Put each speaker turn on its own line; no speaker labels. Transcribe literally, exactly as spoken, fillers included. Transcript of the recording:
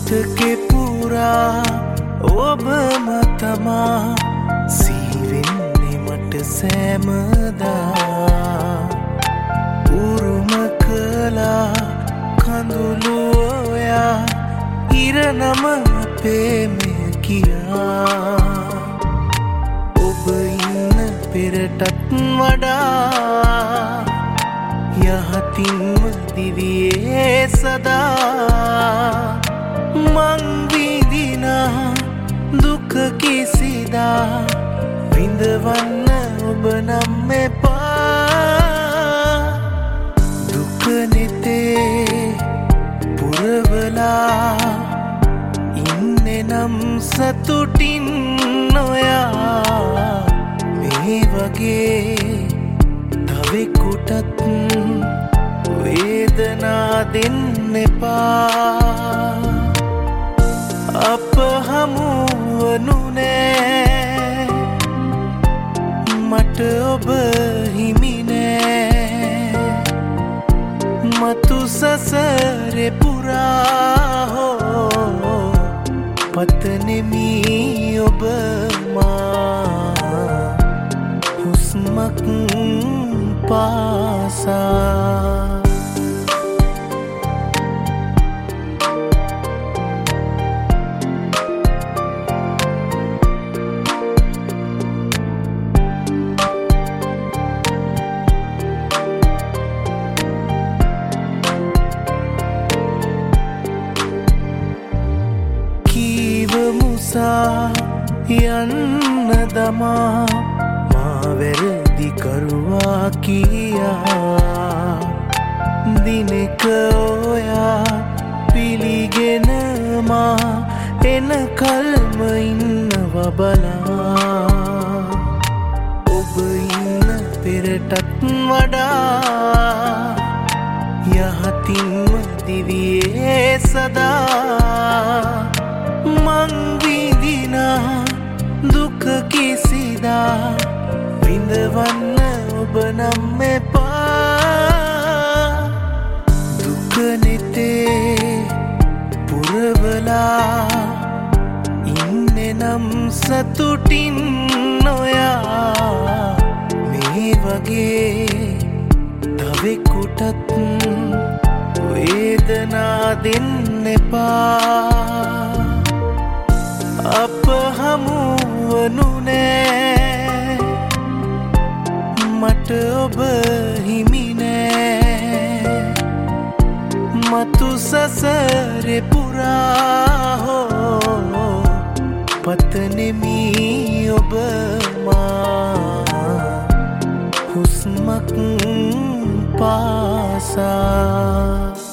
මතකේ පුරා ඔබම තමා සීවෙන්නේ මට සෑමදා උරුම කළා කඳුළු ඔයා ඉරනම අපේ මෙය කියා ඔබ ඉන්න පෙරටත් වඩා යහතින්ම දිවියේ සදා මං විඳිනා දුක කිසිදා විඳවන්න ඔබ නම් එපා දුක නෙතේ පුරවලා ඉන්නේ නම් සතුටින් නොයා මේ වගේ තවෙකුටත් වේදනා දෙන්න එපා අප හමුවනු නෑ මට ඔබ හිමි නෑ මතු සසරේ පුරා හෝ පතනෙමි ඔබ මා හුස්මක් පාසා යන්න දමා මා වැරදි කරුවා කියා දිනක ඔයා පිළිගෙන මා එන කල්ම ඉන්නව බලා ඔබ ඉන්න පෙරටත් වඩා යහතින්ම දිවියේ සදා මං විඳිනා දුක කිසිදා විඳවන්න ඔබ නම් එපා දුක නෙතේ පුරවලා ඉන්නේ නම් සතුටින් නොයා මේ වගේ තවෙකුටත් වේදනා දෙන්න එපා අප හමුවනු නෑ මට ඔබ හිමි නෑ මතු සසරේ පුරා හෝ පතනෙමි ඔබ මා හුස්මක් පාසා